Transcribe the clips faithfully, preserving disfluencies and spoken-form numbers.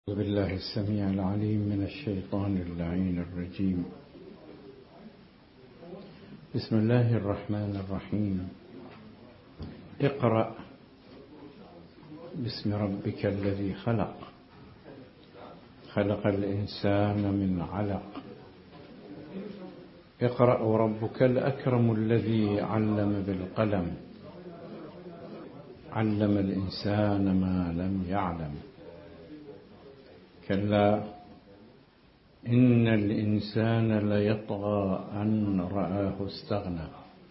أعوذ بالله السميع العليم من الشيطان اللعين الرجيم. بسم الله الرحمن الرحيم. اقرأ باسم ربك الذي خلق خلق الإنسان من علق اقرأ وربك الأكرم الذي علم بالقلم علم الإنسان ما لم يعلم كلا إن الإنسان ليطغى أن رآه استغنى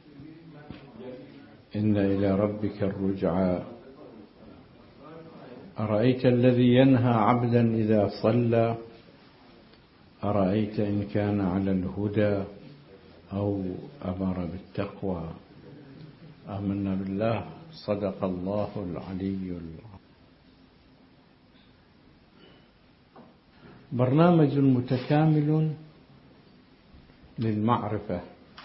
إن إلى ربك الرجعى أرأيت الذي ينهى عبدا إذا صلى أرأيت إن كان على الهدى أو أمر بالتقوى. آمنا بالله. صدق الله العلي العظيم. برنامج متكامل للمعرفة.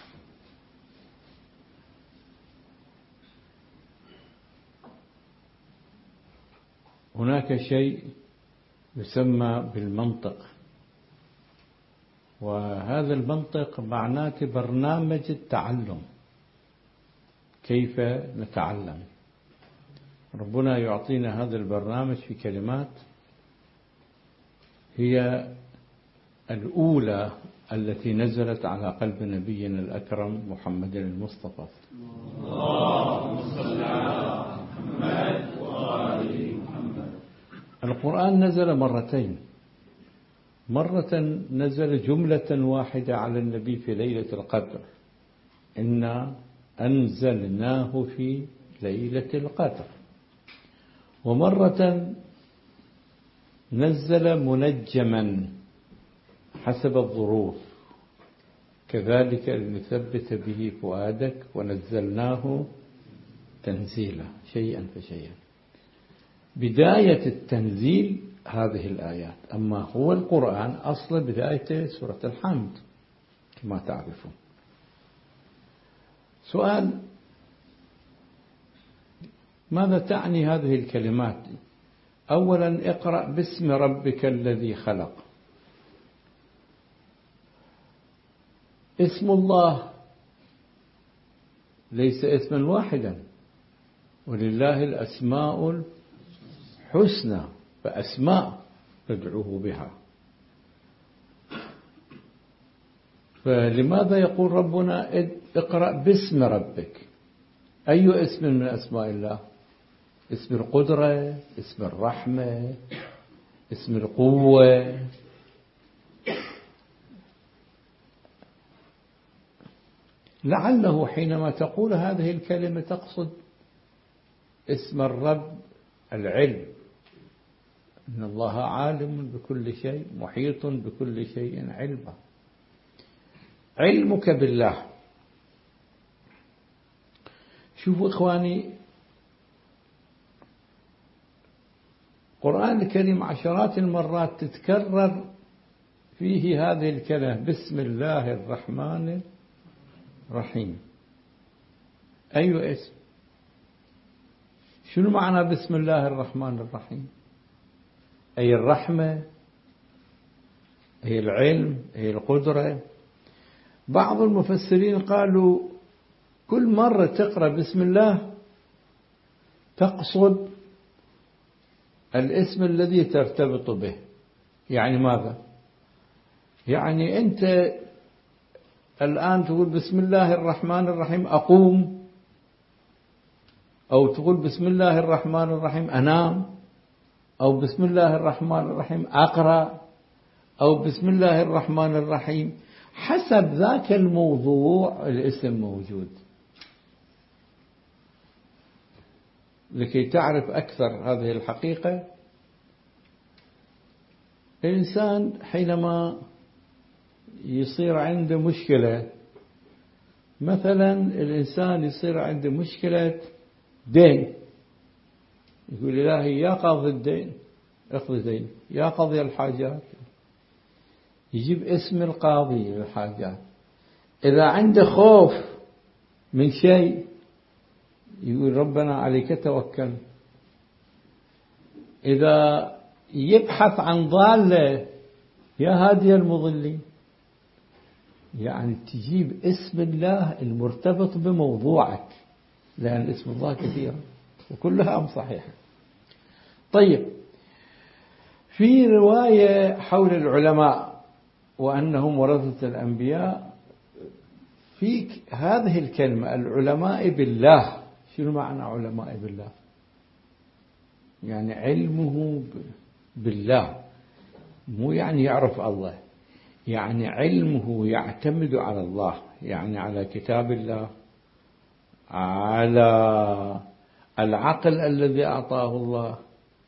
هناك شيء يسمى بالمنطق، وهذا المنطق معناه برنامج التعلم، كيف نتعلم. ربنا يعطينا هذا البرنامج في كلمات هي الأولى التي نزلت على قلب نبينا الأكرم محمد المصطفى. اللهم صل على محمد وآل محمد. القرآن نزل مرتين، مرة نزل جملة واحدة على النبي في ليلة القدر، إنا أنزلناه في ليلة القدر، ومرة نزل منجما حسب الظروف، كذلك لنثبت به فؤادك ونزلناه تنزيلا، شيئا فشيئا. بداية التنزيل هذه الآيات، أما هو القرآن أصل بدايته سورة الحمد كما تعرفون. سؤال: ماذا تعني هذه الكلمات؟ أولا، اقرأ باسم ربك الذي خلق. اسم الله ليس اسما واحدا، ولله الأسماء الحسنى، فأسماء تدعوه بها. فلماذا يقول ربنا اقرأ باسم ربك؟ أي اسم من أسماء الله؟ اسم القدرة، اسم الرحمة، اسم القوة. لعله حينما تقول هذه الكلمة تقصد اسم الرب العلم، إن الله عالم بكل شيء محيط بكل شيء علما. علمك بالله. شوفوا إخواني، القرآن الكريم عشرات المرات تتكرر فيه هذه الكلمة، بسم الله الرحمن الرحيم. أي اسم؟ شنو معنى بسم الله الرحمن الرحيم؟ أي الرحمة، أي العلم، أي القدرة. بعض المفسرين قالوا كل مرة تقرأ بسم الله تقصد الاسم الذي ترتبط به. يعني ماذا؟ يعني أنت الآن تقول بسم الله الرحمن الرحيم أقوم، أو تقول بسم الله الرحمن الرحيم أنام، أو بسم الله الرحمن الرحيم أقرأ، أو بسم الله الرحمن الرحيم. حسب ذاك الموضوع الاسم موجود. لكي تعرف أكثر هذه الحقيقة، الإنسان حينما يصير عنده مشكلة، مثلا الإنسان يصير عنده مشكلة دين، يقول إلهي يا قاضي الدين اقضي دين، يا قاضي الحاجات، يجيب اسم القاضي للحاجات. إذا عنده خوف من شيء يقول ربنا عليك توكل. إذا يبحث عن ضالة، يا هادي المضلين. يعني تجيب اسم الله المرتبط بموضوعك، لأن اسم الله كثيرة وكلها أم صحيحة. طيب، في رواية حول العلماء وأنهم ورثة الأنبياء، في هذه الكلمة العلماء بالله. شنو معنى علماء بالله؟ يعني علمه بالله، مو يعني يعرف الله، يعني علمه يعتمد على الله، يعني على كتاب الله، على العقل الذي أعطاه الله،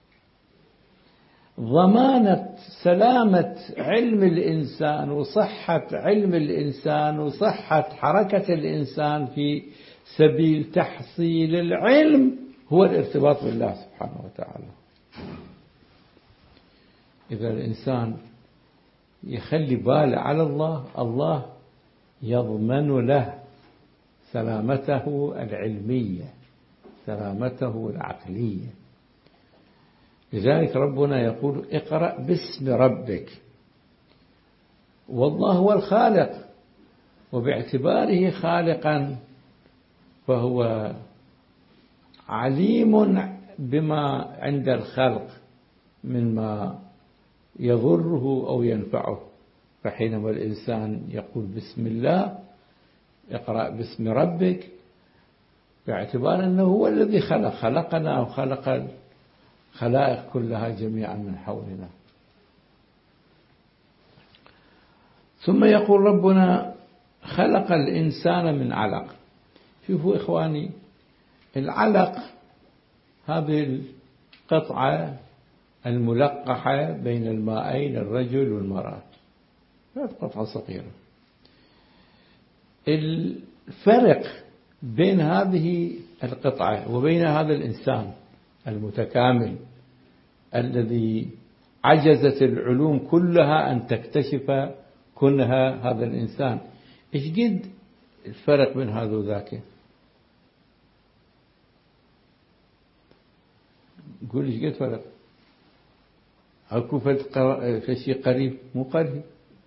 ضمانة سلامة علم الإنسان وصحة علم الإنسان وصحة حركة الإنسان في سبيل تحصيل العلم هو الارتباط بالله سبحانه وتعالى. إذا الإنسان يخلي باله على الله، الله يضمن له سلامته العلمية، سلامته العقلية. لذلك ربنا يقول اقرأ باسم ربك، والله هو الخالق، وباعتباره خالقا فهو عليم بما عند الخلق مما يضره أو ينفعه. فحينما الإنسان يقول بسم الله، اقرأ باسم ربك، باعتبار أنه هو الذي خلق خلقنا وخلق الخلائق كلها جميعا من حولنا. ثم يقول ربنا خلق الإنسان من علق. شوفوا إخواني، العلق هذه القطعة الملقحة بين المائين الرجل والمرأة، قطعة صغيرة. الفرق بين هذه القطعة وبين هذا الإنسان المتكامل الذي عجزت العلوم كلها أن تكتشف كنها هذا الإنسان، إيش قد الفرق بين هذا وذاك؟ قول إيش قد فرق؟ أكو فشي قريب مو قريب.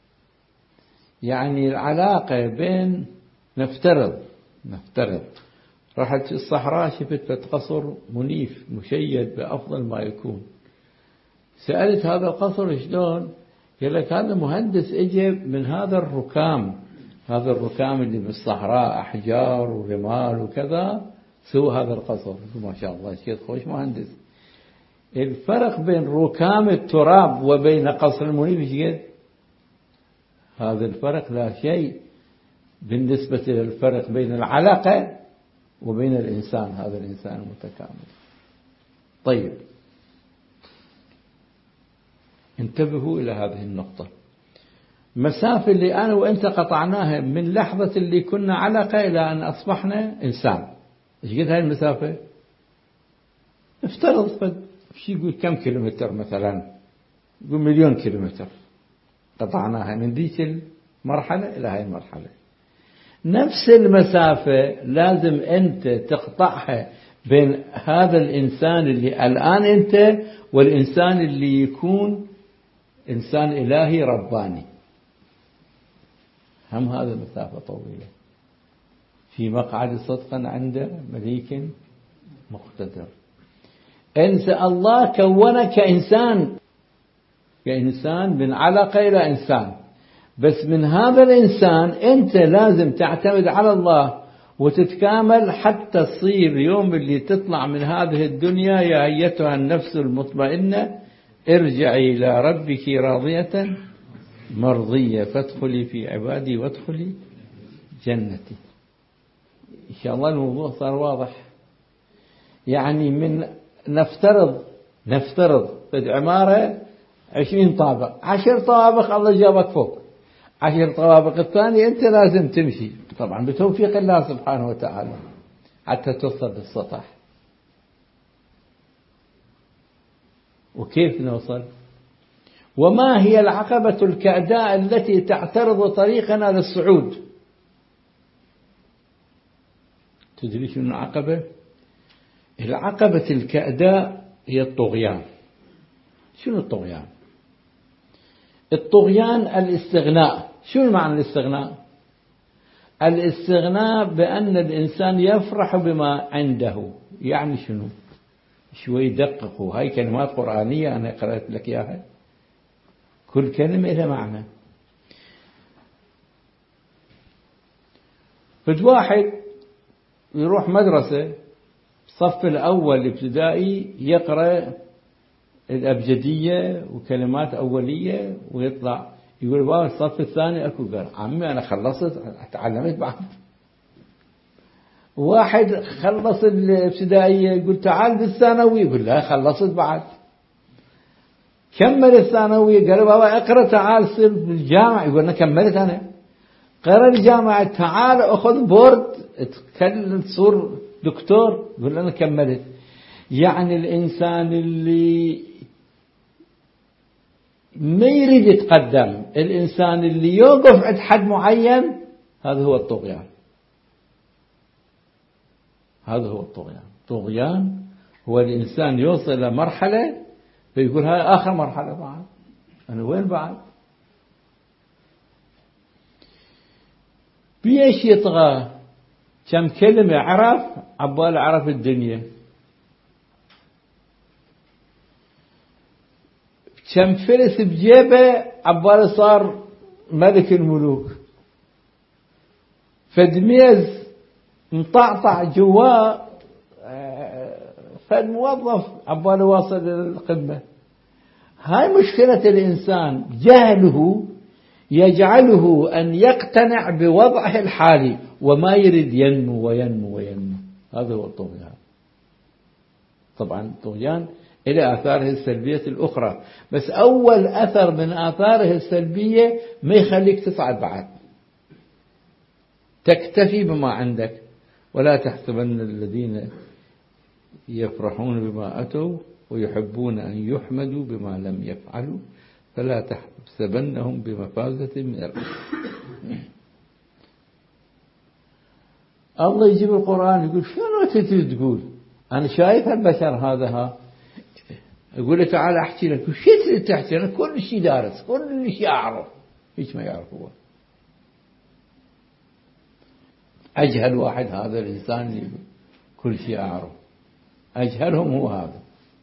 يعني العلاقة بين، نفترض نفترض رحت الصحراء شفت قصر منيف مشيد بأفضل ما يكون، سألت هذا القصر شلون؟ قال لك هذا مهندس اجى من هذا الركام، هذا الركام اللي بالصحراء أحجار ورمال وكذا، سوى هذا القصر. ما شاء الله شيء خوش مهندس. الفرق بين ركام التراب وبين قصر المنيف ايش قد؟ هذا الفرق لا شيء بالنسبة للفرق بين العلاقة وبين الإنسان، هذا الإنسان المتكامل. طيب، انتبهوا إلى هذه النقطة. مسافة اللي أنا وأنت قطعناها من لحظة اللي كنا علقة إلى أن أصبحنا إنسان، إيش قد هاي المسافة؟ افترض قد شي يقول كم كيلومتر مثلا، يقول مليون كيلومتر قطعناها من ذيك المرحلة إلى هاي المرحلة. نفس المسافة لازم أنت تقطعها بين هذا الإنسان اللي الآن أنت والإنسان اللي يكون إنسان إلهي رباني. هم هذا مسافة طويلة، في مقعد صدقا عند مليك مقتدر. أنت الله كونك كإنسان، كإنسان من علقة إلى إنسان، بس من هذا الإنسان أنت لازم تعتمد على الله وتتكامل حتى تصير يوم اللي تطلع من هذه الدنيا يا أيتها النفس المطمئنة ارجعي إلى ربك راضية مرضية فادخلي في عبادي وادخلي جنتي. إن شاء الله الموضوع صار واضح. يعني من نفترض نفترض في عمارة عشرين طابق، عشر طوابق الله جابك فوق، عشر طوابق الثانية أنت لازم تمشي، طبعا بتوفيق الله سبحانه وتعالى حتى توصل للسطح. وكيف نوصل؟ وما هي العقبة الكأداء التي تعترض طريقنا للصعود؟ تدري شنو العقبة؟ العقبة الكأداء هي الطغيان. شنو الطغيان؟ الطغيان الاستغناء. شنو معنى الاستغناء؟ الاستغناء بأن الإنسان يفرح بما عنده. يعني شنو؟ شوي دققوا، هاي كلمات قرآنية أنا قرأت لك إياها، كل كلمة لها معنى. فد واحد يروح مدرسة الصف الأول ابتدائي يقرأ الأبجدية وكلمات أولية ويطلع يقول بابا الصف الثاني أكو قرأ. عمي أنا خلصت تعلمت بعد. واحد خلص الابتدائية يقول تعال بالثانوي، يقول لا خلصت بعد. كمل الثانوية قال بابا اقرأ تعال صير بالجامعة، يقول أنا كملت أنا. قرأ الجامعة تعال أخذ بورد تكلم تصير دكتور، يقول أنا كملت. يعني الإنسان اللي ما يريد يتقدم، الإنسان اللي يوقف عند حد معين، هذا هو الطغيان. هذا هو الطغيان. الطغيان هو الإنسان يوصل إلى مرحلة فيقول هاي آخر مرحلة بعد، أنا وين بعد؟ بيش يطغى؟ كم كلمة عرف عبال عرف الدنيا، كم فلس بجيبه عبال صار ملك الملوك، فد ميز مطعطع جواه فد موظف عبال واصل للقمة. هاي مشكلة الإنسان، جهله يجعله أن يقتنع بوضعه الحالي وما يريد ينمو وينمو وينمو. هذا هو الطغيان. طبعا الطغيان إلى آثاره السلبية الأخرى، بس أول أثر من آثاره السلبية ما يخليك تصعد بعد، تكتفي بما عندك. ولا تحسبن الذين يفرحون بما أتوا ويحبون أن يحمدوا بما لم يفعلوا فلا تحسبنهم بمفازة من الأرض. الله يجيب القرآن يقول شنو تريد تقول؟ أنا شايف البشر هذا ها، يقول له تعال أحكي لك. وش تريد تحكي؟ أنا كل شيء دارس، كل شيء أعرف. إيش ما يعرف هو؟ أجهل واحد هذا الإنسان اللي كل شيء أعرف، أجهلهم هو هذا.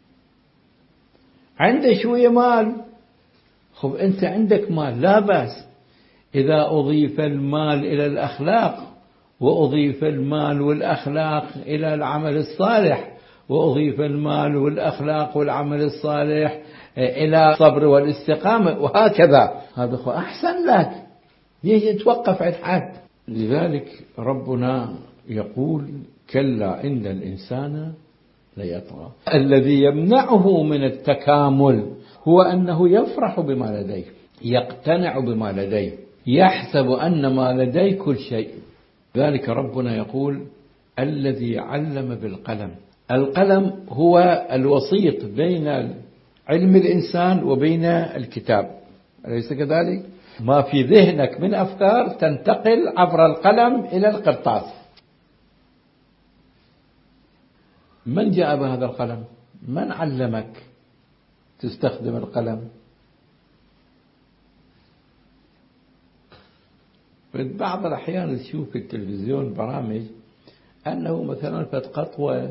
عنده شوية مال، خب أنت عندك مال لا بأس إذا أضيف المال إلى الأخلاق، وأضيف المال والأخلاق إلى العمل الصالح، وأضيف المال والأخلاق والعمل الصالح إلى الصبر والاستقامة، وهكذا. هذا هو أحسن لك، يجي توقف عند حد. لذلك ربنا يقول كلا إن الإنسان ليطغى. الذي يمنعه من التكامل هو أنه يفرح بما لديه، يقتنع بما لديه، يحسب أن ما لديه كل شيء. ذلك ربنا يقول الذي علم بالقلم. القلم هو الوسيط بين علم الإنسان وبين الكتاب، أليس كذلك؟ ما في ذهنك من أفكار تنتقل عبر القلم إلى القرطاس. من جاء بهذا القلم؟ من علمك تستخدم القلم؟ في بعض الأحيان تشوف في التلفزيون برامج أنه مثلا فت قطوة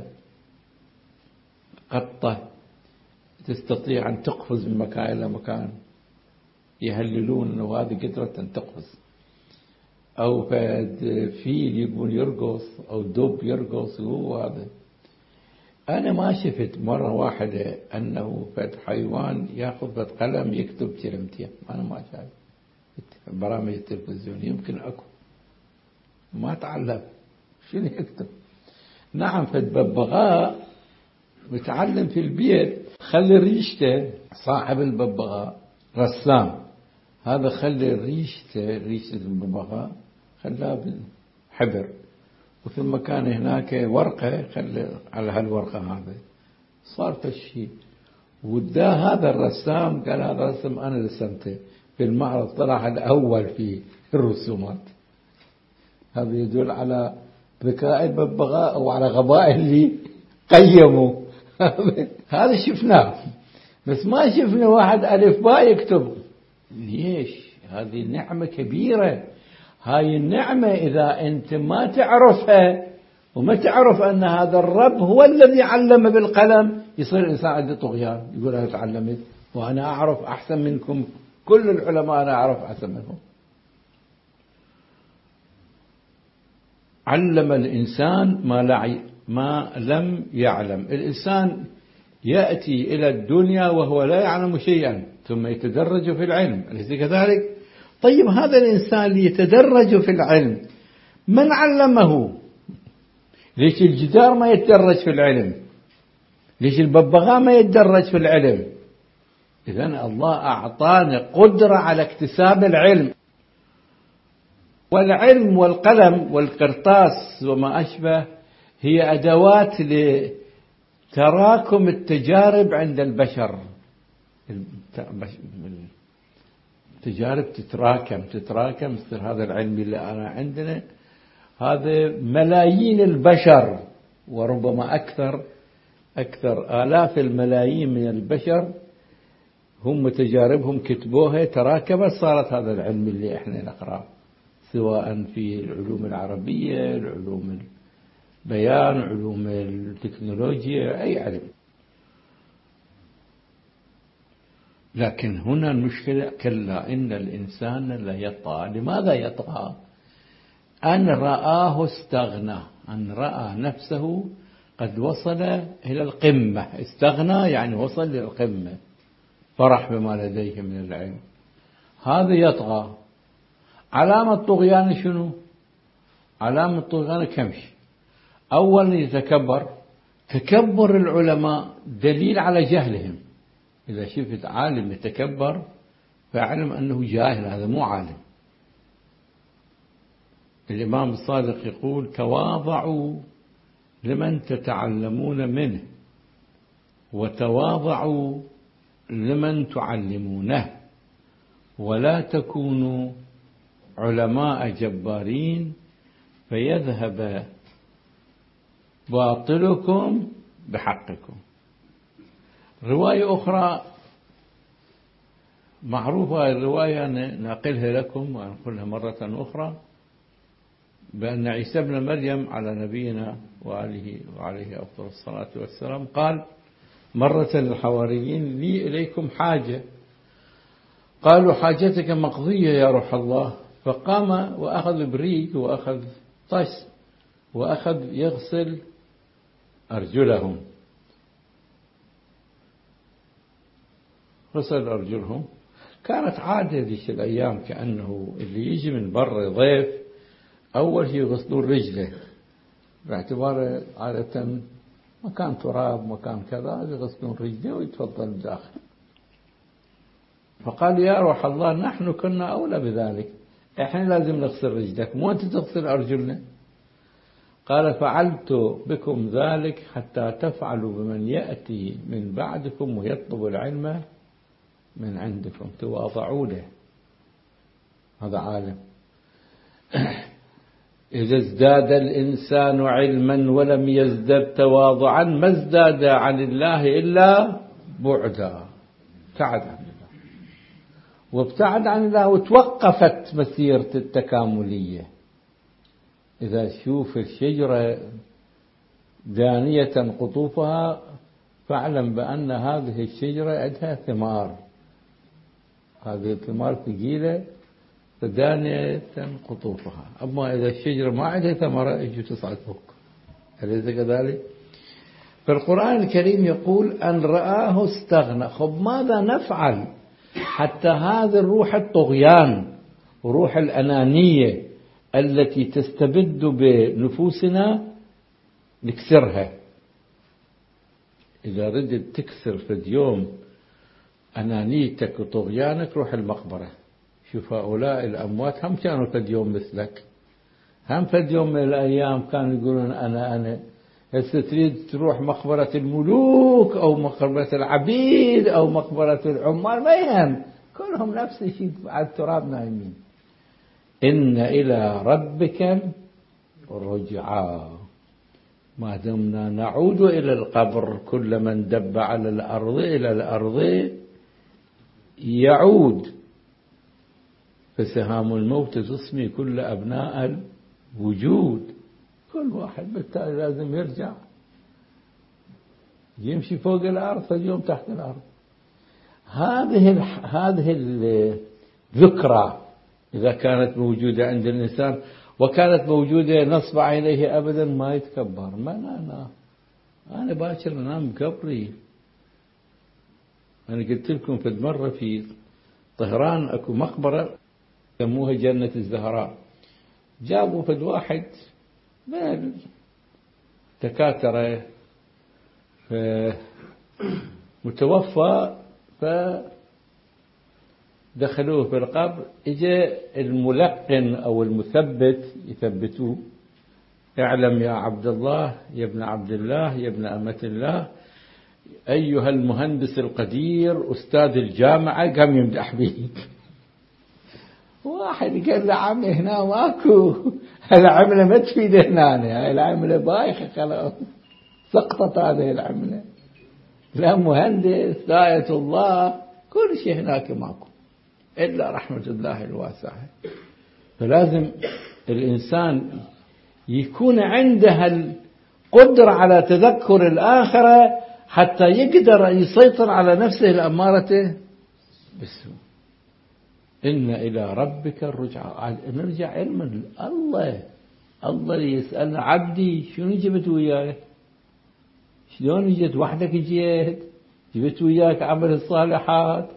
قطة تستطيع أن تقفز من مكان إلى مكان، يهللون أنه هذه قدرة أن تقفز. أو فد فيل يقول يرقص، أو دب يرقص، هو هذا. أنا ما شفت مرة واحدة أنه فد حيوان يأخذ فد قلم يكتب كلمتين، أنا ما شايف برامج التلفزيون. يمكن أكو ما تعلم شنو يكتب. نعم فد ببغاء متعلم في البيت، خلي ريشته، صاحب الببغاء رسام، هذا خلي ريشته ريشة الببغاء خلاها بالحبر، وفي المكان هناك ورقة خلي على هالورقة هذا صار فشي. ودا هذا الرسام قال هذا رسم أنا رسمته في المعرض، طلع الأول في الرسومات. هذا يدل على ذكاء الببغاء أو على غباء اللي قيموا. هذا شفناه. بس ما شفنا واحد ألف باء يكتب. ليش؟ هذه نعمة كبيرة. هاي النعمة إذا أنت ما تعرفها وما تعرف أن هذا الرب هو الذي علم بالقلم، يصير الإنسان عنده طغيان، يقول أنا تعلمت وأنا أعرف أحسن منكم، كل العلماء أنا أعرف أحسن منهم. علم الإنسان ما, لا ما لم يعلم. الإنسان يأتي إلى الدنيا وهو لا يعلم شيئا ثم يتدرج في العلم، أليس كذلك؟ طيب هذا الإنسان اللي يتدرج في العلم من علمه؟ ليش الجدار ما يتدرج في العلم؟ ليش الببغاء ما يتدرج في العلم؟ إذن الله أعطانا قدرة على اكتساب العلم. والعلم والقلم والقرطاس وما أشبه هي أدوات لتراكم التجارب عند البشر. التجارب تتراكم تتراكم يصير هذا العلم اللي أنا عندنا، هذا ملايين البشر وربما أكثر أكثر آلاف الملايين من البشر هم تجاربهم كتبوها تراكمت، صارت هذا العلم اللي احنا نقرأه، سواء في العلوم العربية، العلوم البيان، علوم التكنولوجيا، أي علم. لكن هنا المشكلة كلا إن الإنسان لا يطغى. لماذا يطغى؟ أن رآه استغنى، أن رأى نفسه قد وصل إلى القمة. استغنى يعني وصل إلى القمة، فرح بما لديه من العلم، هذا يطغى. علامة طغيان شنو؟ علامة طغيان كمش. أولا يتكبر. تكبر العلماء دليل على جهلهم. إذا شفت عالم يتكبر فاعلم أنه جاهل، هذا مو عالم. الإمام الصادق يقول تواضعوا لمن تتعلمون منه وتواضعوا لمن تعلمونه، ولا تكونوا علماء جبارين فيذهب باطلكم بحقكم. رواية أخرى معروفة، الرواية نقلها لكم وأنقلها مرة أخرى، بأن عيسى ابن مريم على نبينا وعليه وعليه أفضل الصلاة والسلام قال مرة للحواريين لي إليكم حاجة، قالوا حاجتك مقضية يا روح الله. فقام وأخذ بريق وأخذ طش وأخذ يغسل أرجلهم، غسل أرجلهم. كانت عادة ذيك الأيام كأنه اللي يجي من برا ضيف أول شيء يغسلون رجله، باعتباره عادة مكان تراب مكان كذا، يغسلون رجله ويتفضل داخل. فقال يا روح الله نحن كنا أولى بذلك، احنا لازم نغسل رجلك مو أنت تغسل أرجلنا. قال فعلت بكم ذلك حتى تفعلوا بمن يأتي من بعدكم ويطلب العلم من عندكم، تواضعوا له. هذا عالم. إذا ازداد الإنسان علما ولم يزدد تواضعا ما ازداد عن الله إلا بعدا، ابتعد عن الله وابتعد عن الله وتوقفت مسيرة التكاملية. إذا تشوف الشجرة دانية قطوفها فاعلم بأن هذه الشجرة عندها ثمار، هذه الثمار ثقيلة فدانية قطوفها. أما إذا الشجرة ما عندها ثمرة يجي تصعد فوق، أليس كذلك؟ فالقرآن الكريم يقول أن رآه استغنى. خب ماذا نفعل حتى هذه الروح الطغيان وروح الأنانية التي تستبد بنفوسنا نكسرها؟ إذا ردت تكسر في اليوم أنانيتك وطغيانك روح المقبرة. شوف هؤلاء الأموات هم كانوا فد يوم مثلك، هم فد يوم من الأيام كانوا يقولون أنا أنا. هسه تريد تروح مقبرة الملوك أو مقبرة العبيد أو مقبرة العمال ما يهم، كلهم نفس الشيء على التراب نايمين. إن إلى ربك رجعا. ما دمنا نعود إلى القبر، كل من دب على الأرض إلى الأرض يعود، فسهام الموت تصمي كل أبناء الوجود. كل واحد بالتالي لازم يرجع، يمشي فوق الأرض فاليوم تحت الأرض. هذه هذه الذكرى إذا كانت موجودة عند الإنسان وكانت موجودة نصب عينيه أبدا ما يتكبر. ما أنا أنا باكر أنام بقبري. أنا قلت لكم في المرة في طهران أكو مقبرة سموها جنة الزهراء، جابوا فد واحد من الدكاترة متوفى فدخلوه في القبر، اجى الملقن أو المثبت يثبتوه، اعلم يا عبد الله يا ابن عبد الله يا ابن أمة الله أيها المهندس القدير أستاذ الجامعة، قام يمدح به. واحد قال له عمي هنا ماكو، العملة ما تفيد هنا، هاي العملة بايخة خلاص سقطت هذه العملة، لا مهندس لا آية الله كل شيء هناك ماكو إلا رحمة الله الواسعة. فلازم الإنسان يكون عنده القدرة على تذكر الآخرة حتى يقدر يسيطر على نفسه الأمارة بالسوء. إن إلى ربك الرجع، نرجع علم الله. الله يسألنا عبدي شنو جبت وياك، شلون جيت وحدك، جيت جبت وياك عمل الصالحات،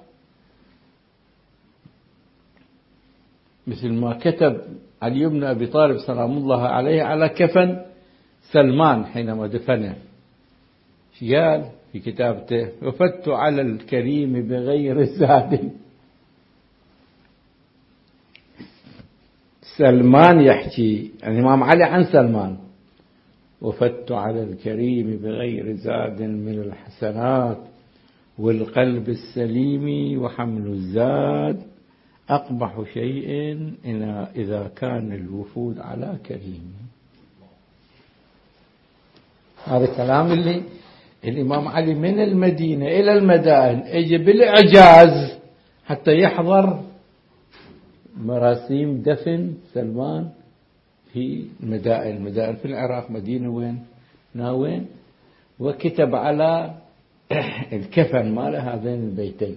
مثل ما كتب علي بن أبي طالب سلام الله عليه على كفن سلمان حينما دفنه، قال في كتابته وفدت على الكريم بغير زاد. سلمان يحكي الإمام علي عن سلمان، وفدت على الكريم بغير زاد من الحسنات والقلب السليم وحمل الزاد أقبح شيء إذا كان الوفود على كريم. هذا كلام اللي الإمام علي من المدينة إلى المدائن اجى بالإعجاز حتى يحضر مراسيم دفن سلمان في المدائن. المدائن في العراق، مدينة وين ناوين، وكتب على الكفن ماله هذين البيتين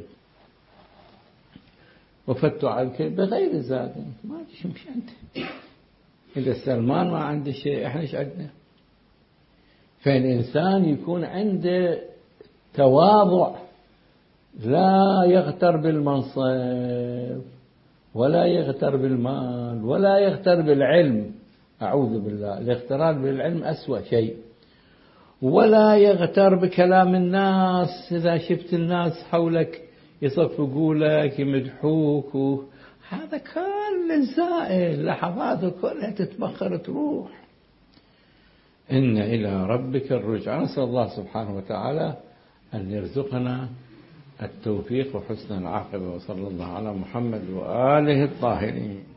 وفدت على الكريم بغير زاد. ما عندي شو مش أنت إذا سلمان ما عنده شيء إحنا إيش عندنا؟ فالإنسان يكون عنده تواضع، لا يغتر بالمنصب ولا يغتر بالمال ولا يغتر بالعلم، أعوذ بالله، الاغترار بالعلم أسوأ شيء، ولا يغتر بكلام الناس. إذا شفت الناس حولك يصفقوا لك يمدحوك، هذا كل زائل، لحظاته كلها تتبخر تروح. إن إلى ربك الرجع. نسأل الله سبحانه وتعالى أن يرزقنا التوفيق وحسن العاقبة، وصلى الله على محمد وآله الطاهرين.